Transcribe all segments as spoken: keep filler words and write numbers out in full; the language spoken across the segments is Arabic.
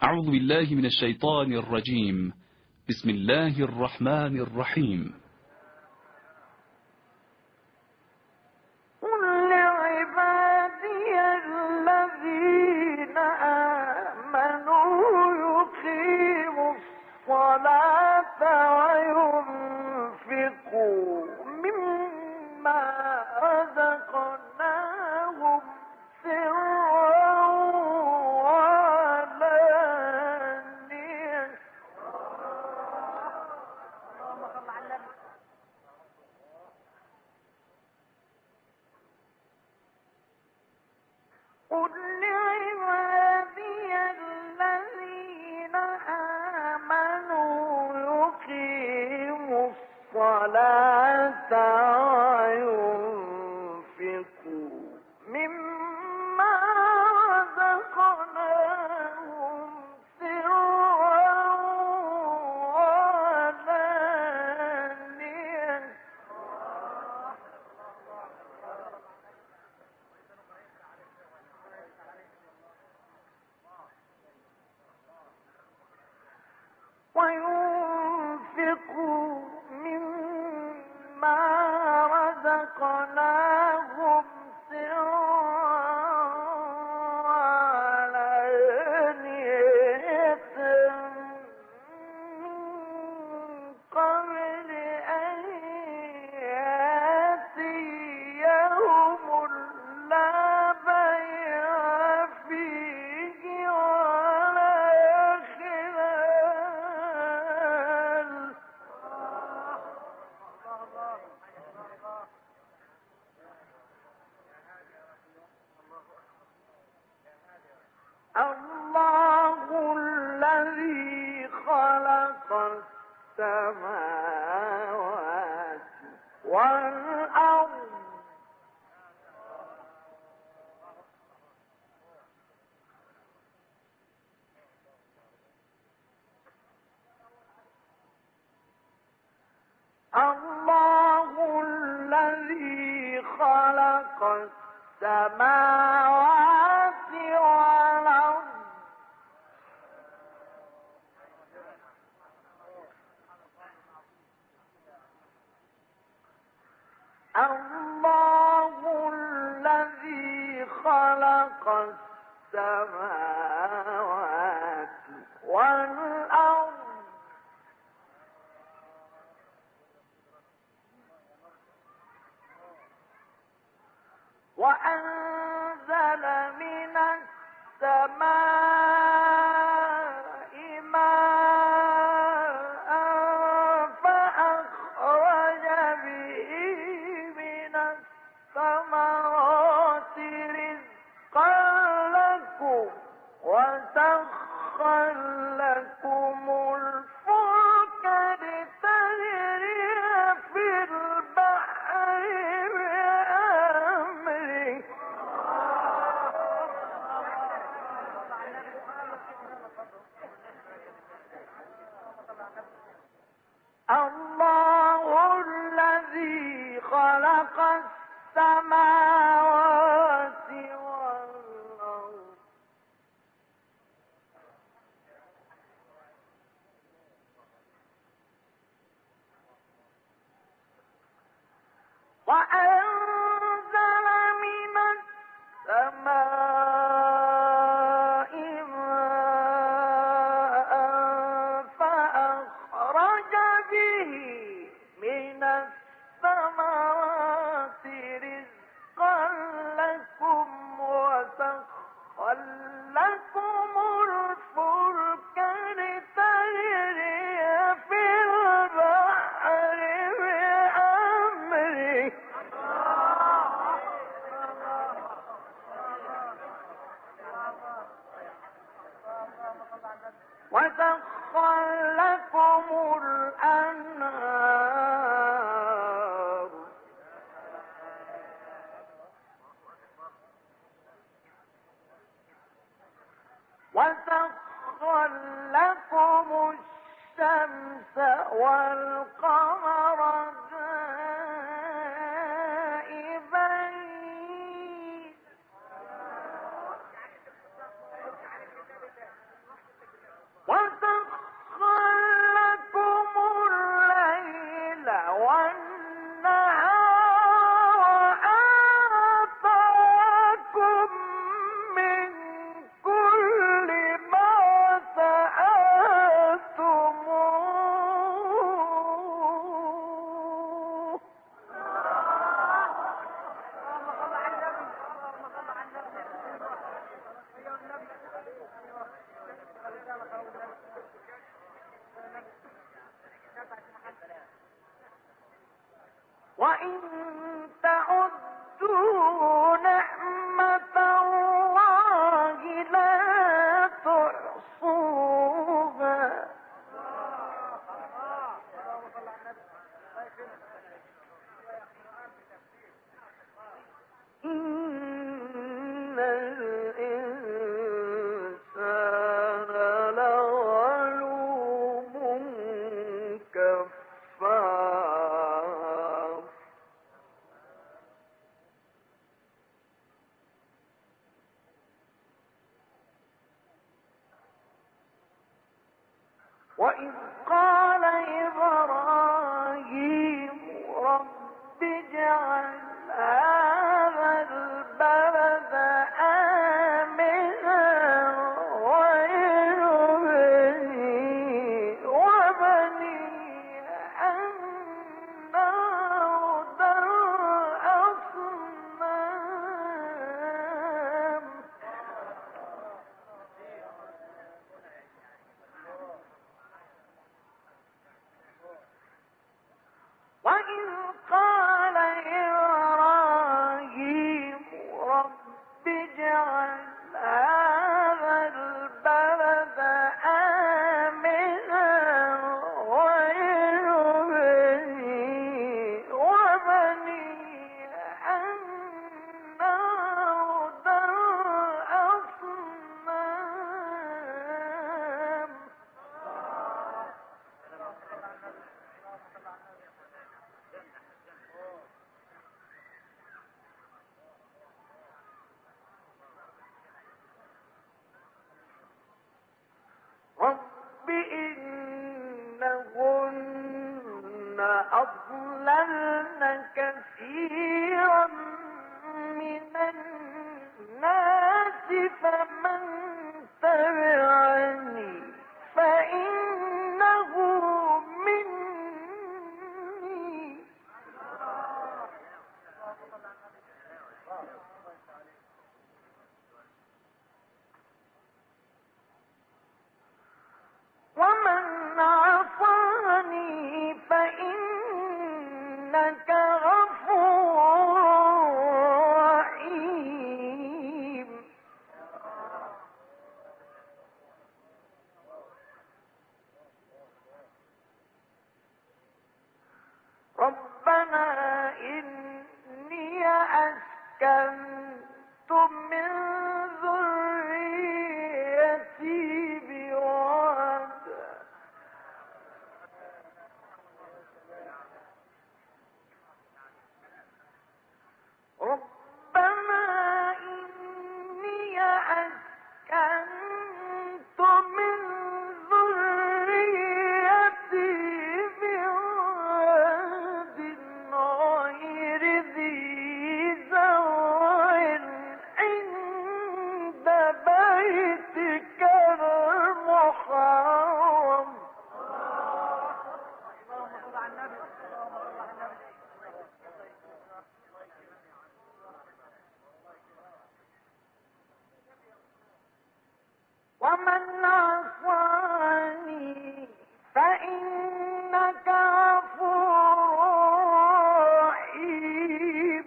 أعوذ بالله من الشيطان الرجيم. بسم الله الرحمن الرحيم. قل لعبادي الذين آمنوا يقيموا الصلاة وينفقوا مما رزقناهم سرا وعلانية قل لعبادي الذين آمنوا يقيموا الصلاة وينفقوا مما رزقناهم سرا وعلانية وينفقوا مما رزقناهم سرا وعلانية من قبل أن يأتي يوم لا بيع فيه ولا خلال الله الذي خلق السماوات والأرض الله الذي خلق السماوات والأرض الله الذي خلق السماوات والأرض وأنزل من السماء ماء فأخرج به من الثمرات رزقا لكم وسخر لكم الفلك لتجري في البحر بأمره الله الذي خلق السماوات والأرض وأنزل من السماء ماء فأخرج به من الثمرات رزقا لكم وسخر لكم الفلك لتجري في البحر بأمره وسخر لكم الأنهار وسخر لكم الشمس والقمر دائبين وإن تعدوا نعمة الله لا تحصوها إن الإنسان لظلوم كفار وإذ قال إبراهيم رب اجعل هذا البلد آمنا واجنبني وبني أن نعبد الأصنام وإذ قال إبراهيم رب اجعل هذا البلد آمنا واجنبني وبني أن نعبد الأصنام رب إنهن أضللن كثيرا من الناس فمن تبعني فإنه مني ومن عصاني فإنك غفور رحيم ربنا إني أسكنت من ذريتي بواد ربنا إني أسكنت من ذريتي بواد غير ذي زرع عند بيتك المحرم ومن عصاني فإنك غفور رحيم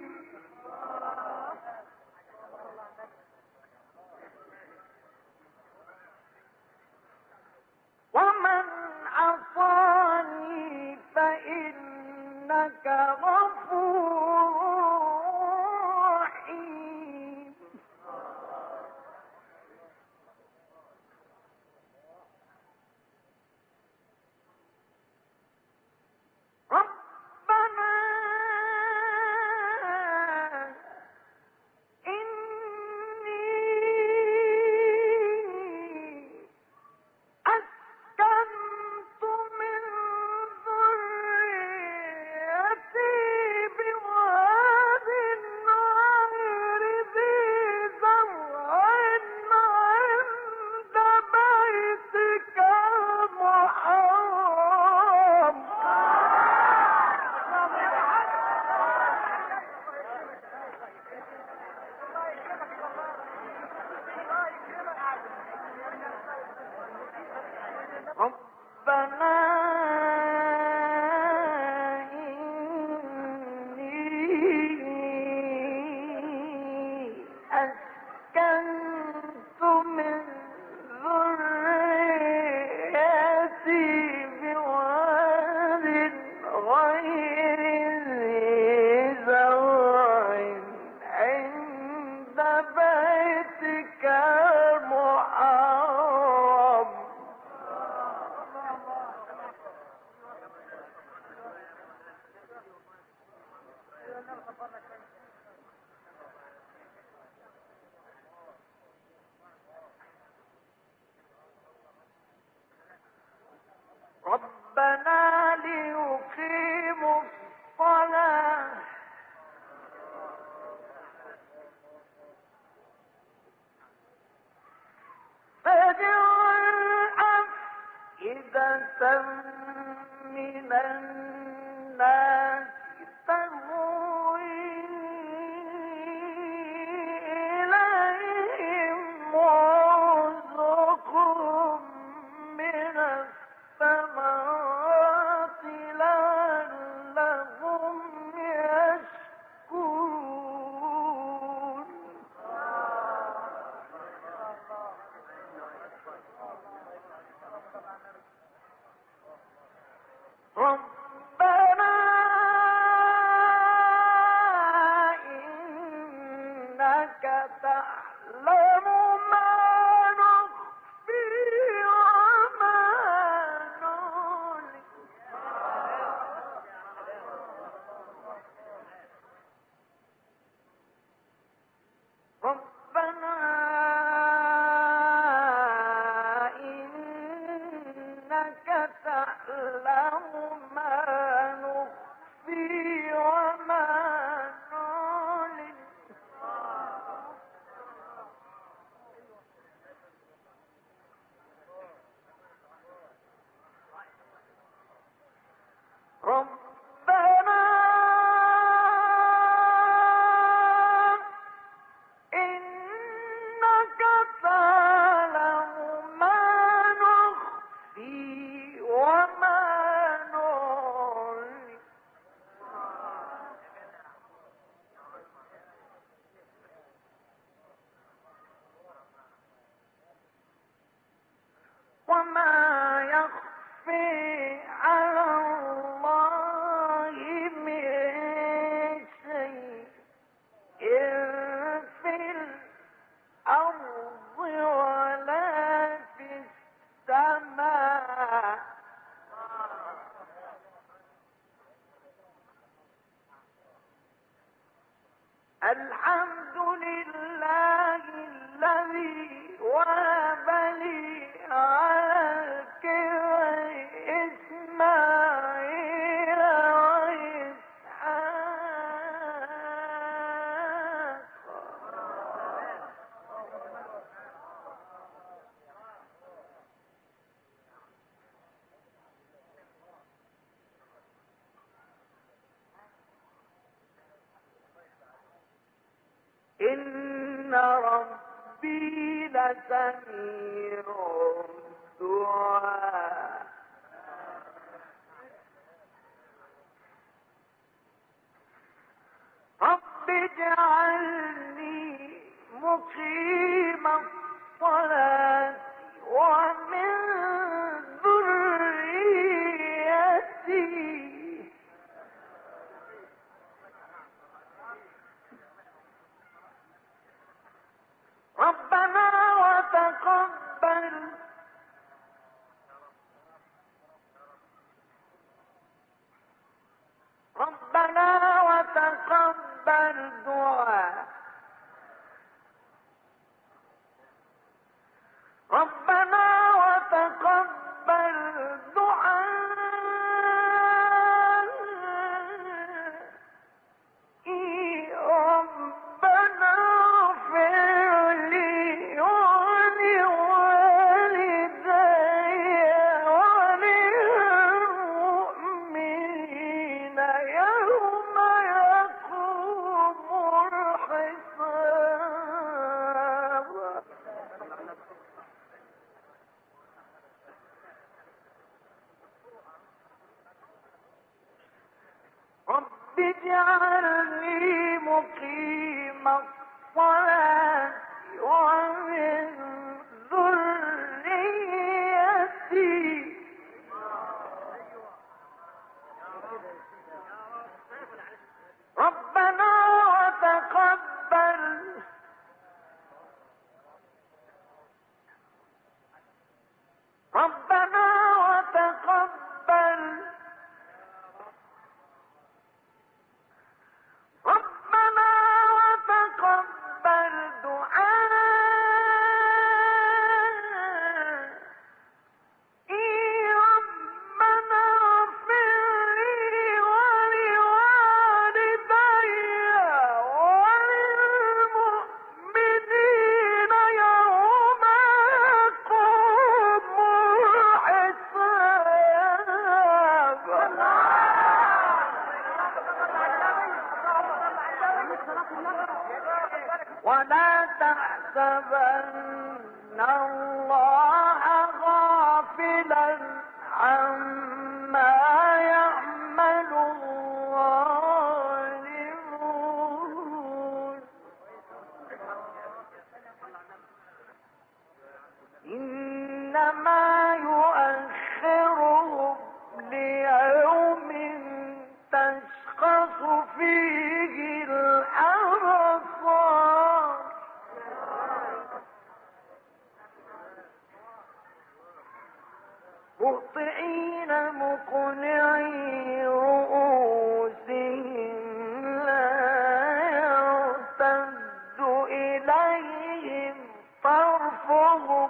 ومن عصاني فإنك غفور رحيم ربنا إني أسكنت من ذريتي بواد غير ذي زرع عند بيتك المحرم ربنا إني من الناس تهوي إليهم وارزقهم من الثمرات لعلهم يشكرون ربنا إنك تعلم ما نخفي وما نعلن ربنا إنك تعلم ما نخفي وما نعلن ربنا إنك تعلم ما نخفي وما نعلن وما يخفي على الله من شيء في الأرض ولا في السماء الحمد لله الذي وهب لي على الكبر إسماعيل وإسحاق إن ربي لسميع الدعاء رب اجعلني مقيم الصلاة ومن ذريتي ربنا وتقبل ربنا وتقبل دعاء ربنا وتقبل دعاء ربنا اغفر لي ولوالدي وللمؤمنين يوم يقوم الحساب رب اجعلني مقيم الصلاة ومن ذريتي ربنا وتقبل ربنا وتقبل ولا تحسبن الله غافلا عما يعمل الظالمون إنما يؤخرهم ليوم تشخص فيه الأبصار مهطعين مقنعي رؤوسهم لا يرتد إليهم طرفهم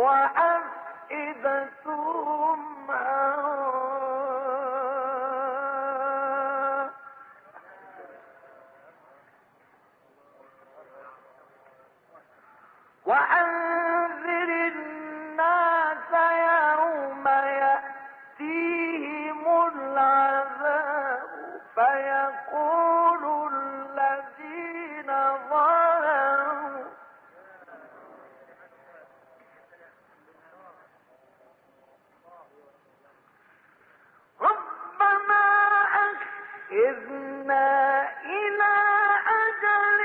وأفئدتهم هواء وأنذر الناس يوم يأتيهم العذاب فيقول الذين ظلموا ربنا أخذنا إلى أجل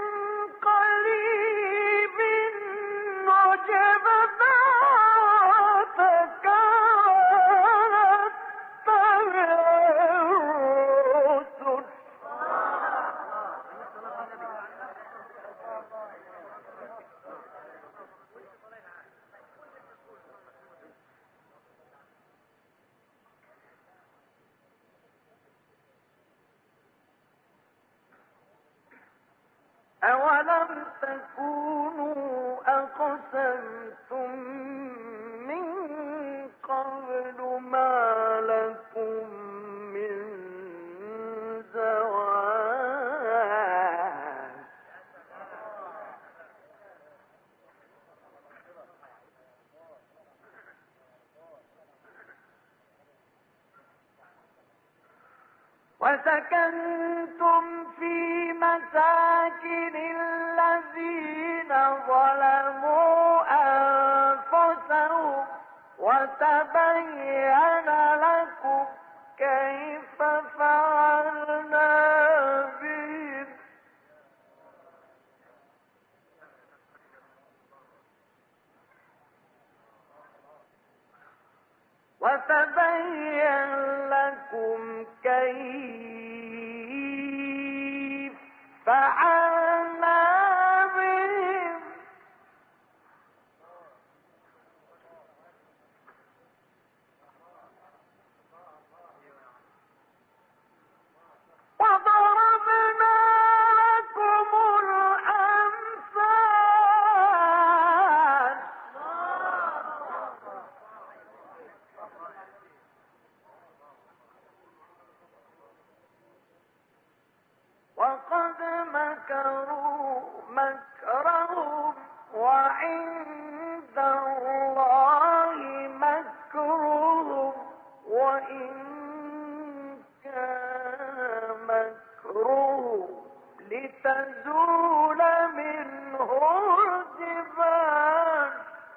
قريب نجب دعوتك ونتبع الرسل أولم تكونوا أقسمتم من قبل ما لكم من زوال وسكنتم في مساكن الذين ظلموا أنفسهم وتبين لكم كيف فعلنا بهم وتبين لكم كيف فعلنا بهم وضربنا لكم الأمثال وقد مكروا مكرهم وعند الله مكرهم وإن كان مكرهم لتزول منه الجبال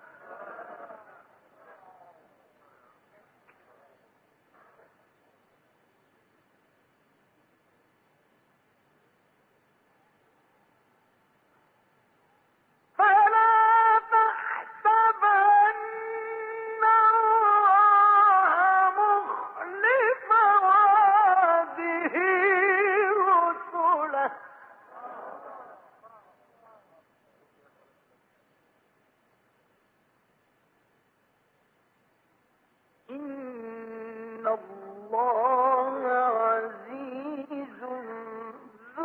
إن الله عزيز ذو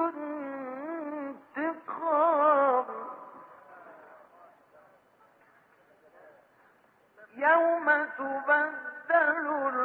انتقام يوم تبدل